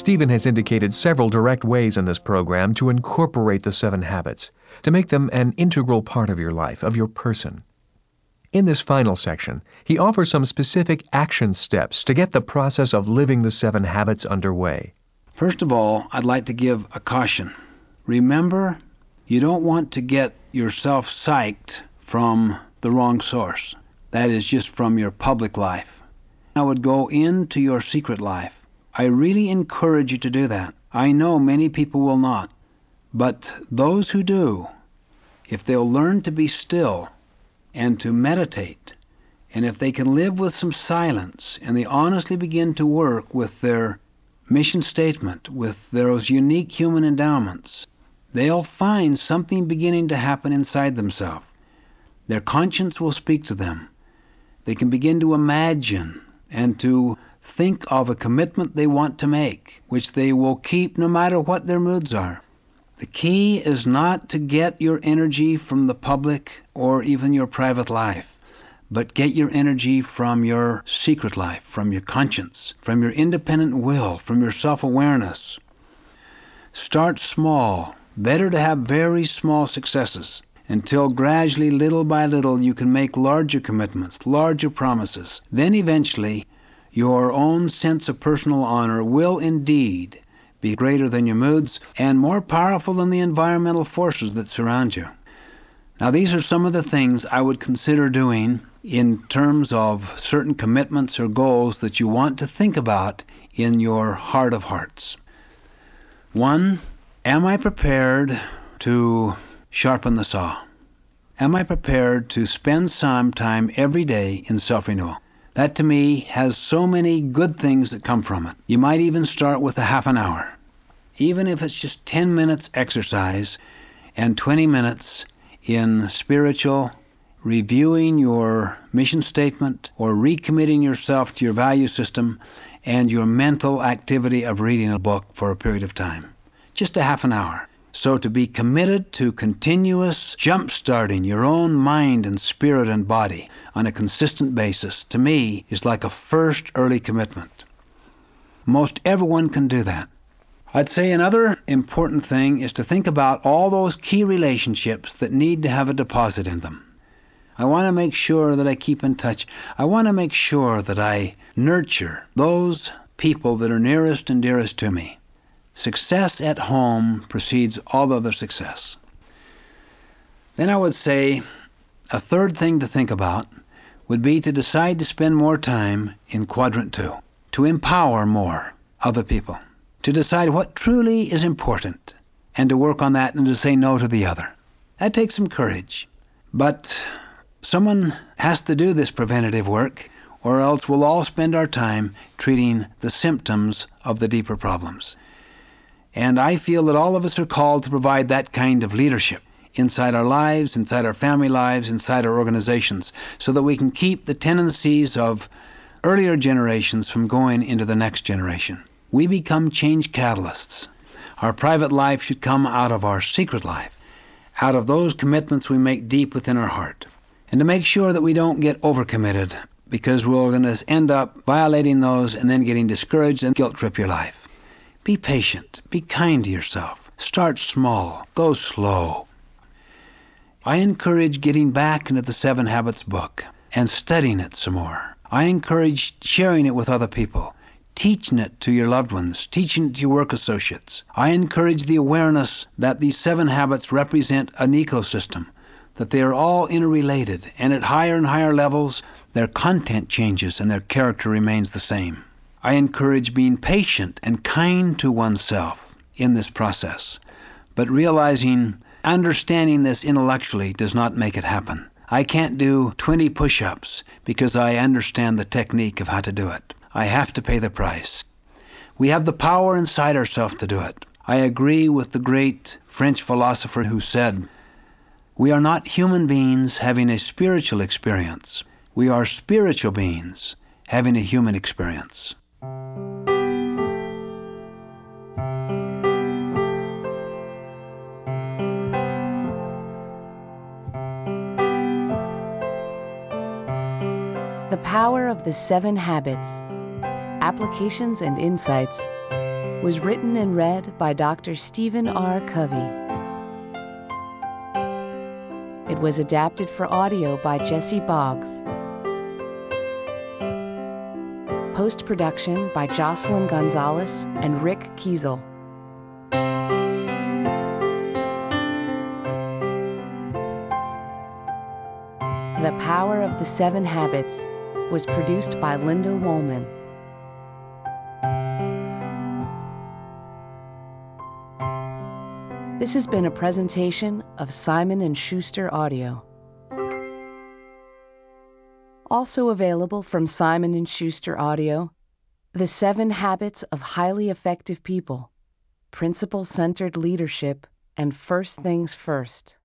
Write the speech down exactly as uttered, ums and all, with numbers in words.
Stephen has indicated several direct ways in this program to incorporate the seven habits, to make them an integral part of your life, of your person. In this final section, he offers some specific action steps to get the process of living the seven habits underway. First of all, I'd like to give a caution. Remember, you don't want to get yourself psyched from the wrong source. That is just from your public life. I would go into your secret life. I really encourage you to do that. I know many people will not. But those who do, if they'll learn to be still and to meditate, and if they can live with some silence, and they honestly begin to work with their mission statement, with those unique human endowments, they'll find something beginning to happen inside themselves. Their conscience will speak to them. They can begin to imagine and to think of a commitment they want to make, which they will keep no matter what their moods are. The key is not to get your energy from the public or even your private life, but get your energy from your secret life, from your conscience, from your independent will, from your self-awareness. Start small. Better to have very small successes until gradually, little by little, you can make larger commitments, larger promises. Then eventually, your own sense of personal honor will indeed be greater than your moods and more powerful than the environmental forces that surround you. Now, these are some of the things I would consider doing in terms of certain commitments or goals that you want to think about in your heart of hearts. One, am I prepared to sharpen the saw? Am I prepared to spend some time every day in self-renewal? That, to me, has so many good things that come from it. You might even start with a half an hour. Even if it's just ten minutes exercise and twenty minutes in spiritual, reviewing your mission statement or recommitting yourself to your value system and your mental activity of reading a book for a period of time. Just a half an hour. So to be committed to continuous jump-starting your own mind and spirit and body on a consistent basis, to me, is like a first early commitment. Most everyone can do that. I'd say another important thing is to think about all those key relationships that need to have a deposit in them. I want to make sure that I keep in touch. I want to make sure that I nurture those people that are nearest and dearest to me. Success at home precedes all other success. Then I would say a third thing to think about would be to decide to spend more time in quadrant two, to empower more other people, to decide what truly is important, and to work on that and to say no to the other. That takes some courage. But someone has to do this preventative work, or else we'll all spend our time treating the symptoms of the deeper problems. And I feel that all of us are called to provide that kind of leadership inside our lives, inside our family lives, inside our organizations, so that we can keep the tendencies of earlier generations from going into the next generation. We become change catalysts. Our private life should come out of our secret life, out of those commitments we make deep within our heart. And to make sure that we don't get overcommitted, because we're going to end up violating those and then getting discouraged and guilt trip your life. Be patient. Be kind to yourself. Start small. Go slow. I encourage getting back into the Seven Habits book and studying it some more. I encourage sharing it with other people, teaching it to your loved ones, teaching it to your work associates. I encourage the awareness that these seven habits represent an ecosystem, that they are all interrelated, and at higher and higher levels, their content changes and their character remains the same. I encourage being patient and kind to oneself in this process, but realizing, understanding this intellectually does not make it happen. I can't do twenty push-ups because I understand the technique of how to do it. I have to pay the price. We have the power inside ourselves to do it. I agree with the great French philosopher who said, "We are not human beings having a spiritual experience. We are spiritual beings having a human experience." The Power of the Seven Habits. Applications and Insights was written and read by Doctor Stephen R. Covey. It was adapted for audio by Jesse Boggs. Post-production by Jocelyn Gonzalez and Rick Kiesel. The Power of the Seven Habits was produced by Linda Woolman. This has been a presentation of Simon and Schuster Audio. Also available from Simon and Schuster Audio, The Seven Habits of Highly Effective People, Principle-Centered Leadership, and First Things First.